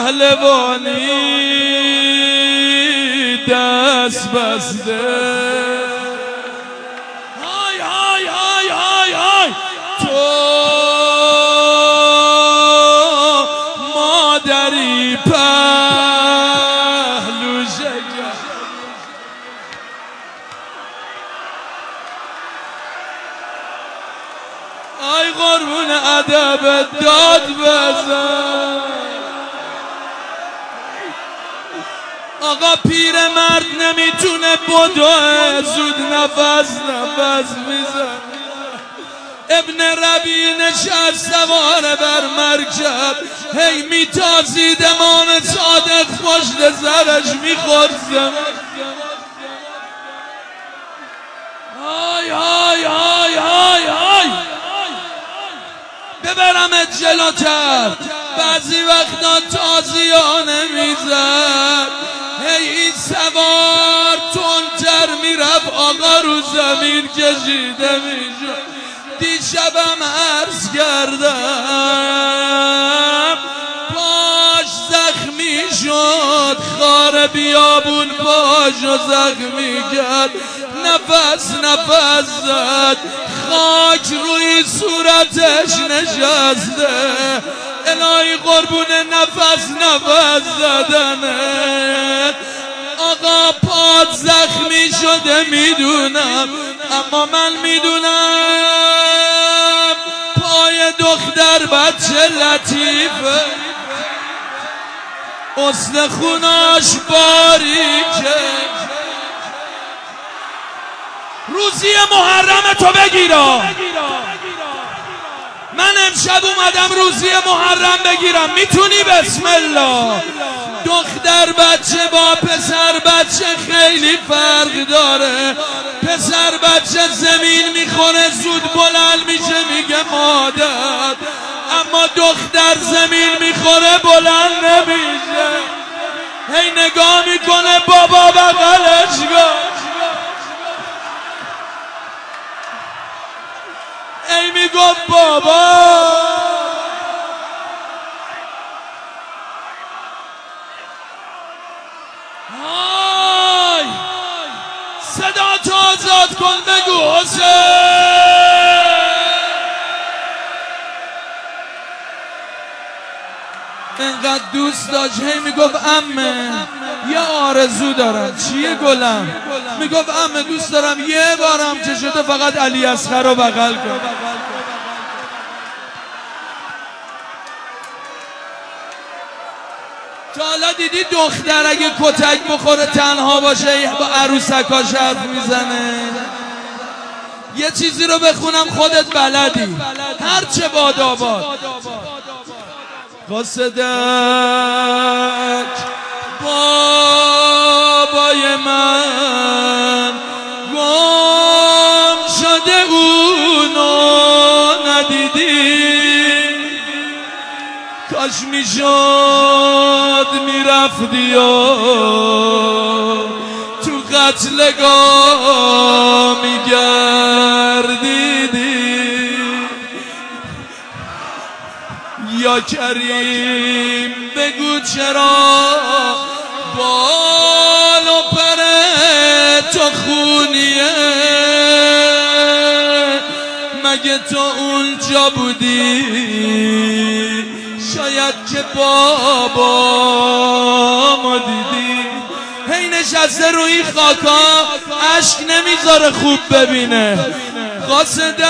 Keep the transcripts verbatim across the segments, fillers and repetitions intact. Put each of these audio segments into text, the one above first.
پهلوانی دست بسته. های های های های های تو مادری پهلو شکر. آی قربون ادب داد بزن. آقا پیرمرد نمیتونه بدوه زود نفس نفس میزن. ابن ربیع نشست سواره بر مرکب هی میتازید امام صادق پشت سرش میخورد. های های های های های ببرمت جلوتر. بعضی وقتا تازیانه میزد هی این سوار تندتر میرفت آقا رو زمین کشیده میشد. دیشبم عرض کردم پاش زخمی شد خار بیابون پاشو زخمی کرد نفس نفس زد خاک روی صورتش نشسته. الهی قربون نفس نفس زدنه. آقا پات زخمی شده میدونم اما من میدونم پای دختر بچه لطیفه استخوناش باریکه. روزی محرم تو بگیرا. من امشب اومدم روزی محرم بگیرم. میتونی؟ بسم الله. دختر بچه با پسر بچه خیلی فرق داره. پسر بچه زمین میخوره زود بلند میشه میگه مادر، اما دختر زمین میخوره بلند نمیشه. هی نگاه میکنه بابا بغلش کن. ای میگفت بابا. های صدا تو آزاد کن بگو حسین. انقدر دوست داشت هی میگفت عمه یه آرزو دارم. چیه گلم؟ میگفت عمه دوست دارم یه بارم که شده فقط علی اصغر رو بغل کن. تا حالا دیدی دختر اگه کتک بخوره تنها باشه با عروسکاش حرف میزنه؟ یه چیزی رو بخونم خودت بلدی. هرچه باد آباد قاصدک بابای من گم شده اونو ندیدی. کاش میشد میرفتی و تو قتلگاه میگردیدی. یا کریم بگو چرا بال و پر تو خونیه؟ مگه تو اونجا بودی؟ شاید که بابامو دیدی. هی نشسته روی خاکا اشک نمیذاره خوب ببینه. قاصدک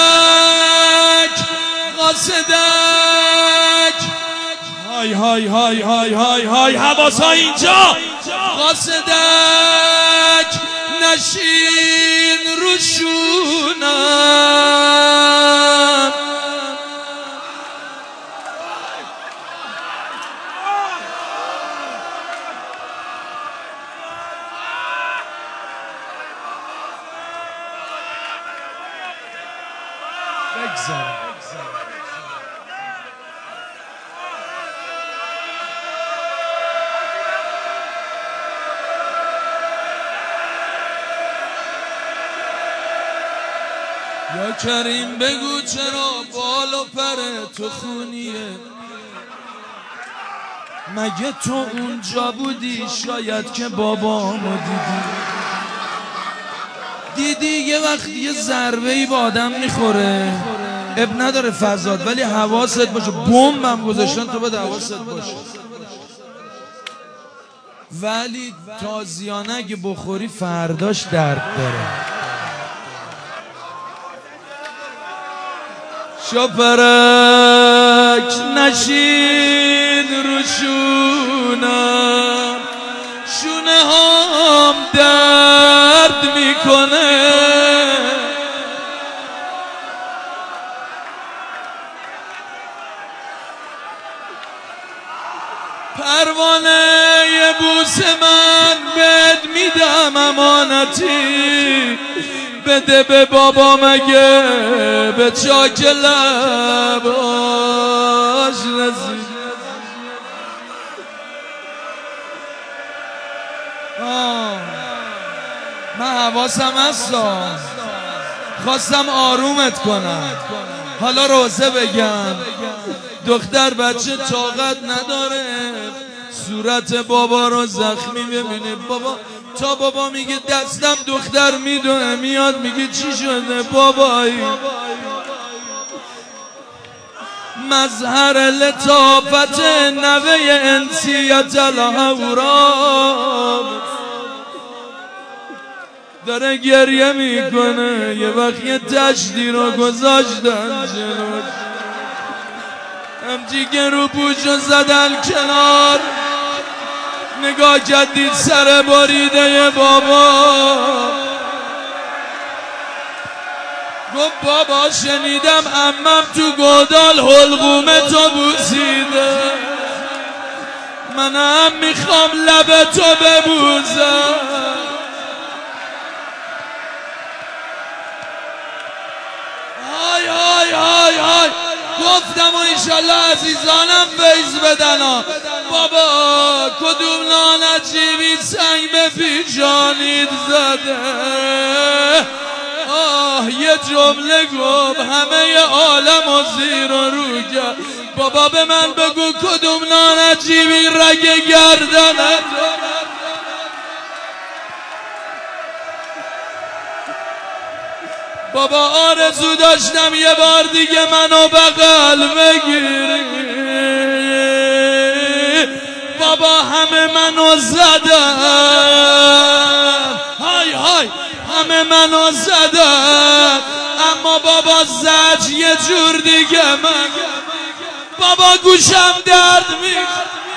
قاصدک های های های های های های حواسا اینجا. قاصدک نشین روشونم. بگذارم یا کریم بگو چرا بال و پر تو خونیه؟ مگه تو اونجا بودی شاید که بابامو دیدی دیدی یه وقت یه ضربه‌ای با آدم میخوره اب نداره فضاد ولی حواست باشه بمبم گذاشتن تو باید حواست باشه ولی تازیانه اگه بخوری فرداش درد داره شپرک نشین رو شونم شونه هم درد میکنه پروانه یه بوس من بد میدم امانتی بده به بابا مگه به چاک لباش رسید من حواسم هستا خواستم آرومت کنم حالا روزه بگم دختر بچه طاقت نداره صورت بابا رو زخمی ببینه بابا تا بابا میگه دستم دختر میدونه میاد میگه چی شده بابایی مظهر لطافت نوه انسیت الهورا داره گریه میکنه یه وقت یه تشتی رو گذاشتن جلوش همچی که رو پوشو زدن کنار نگاه کردید سر باریده بابا گفت بابا شنیدم عمم تو گودال حلقوم تو بوسیده منم میخوام لب تو ببوسم آی آی آی آی گفتم و انشالله عزیزانم فیض بدنا بابا کدوم نانجیبی سنگ به پیشانید زده آه یه جمله گفت همه عالم و زیر و رو کرد بابا به من بگو کدوم نانجیبی رگ گردنه بابا آرزو داشتم یه بار دیگه منو بغل بگیری بابا همه منو زدن های های همه منو زدن اما بابا زج یه جور دیگه من بابا گوشم درد میکنه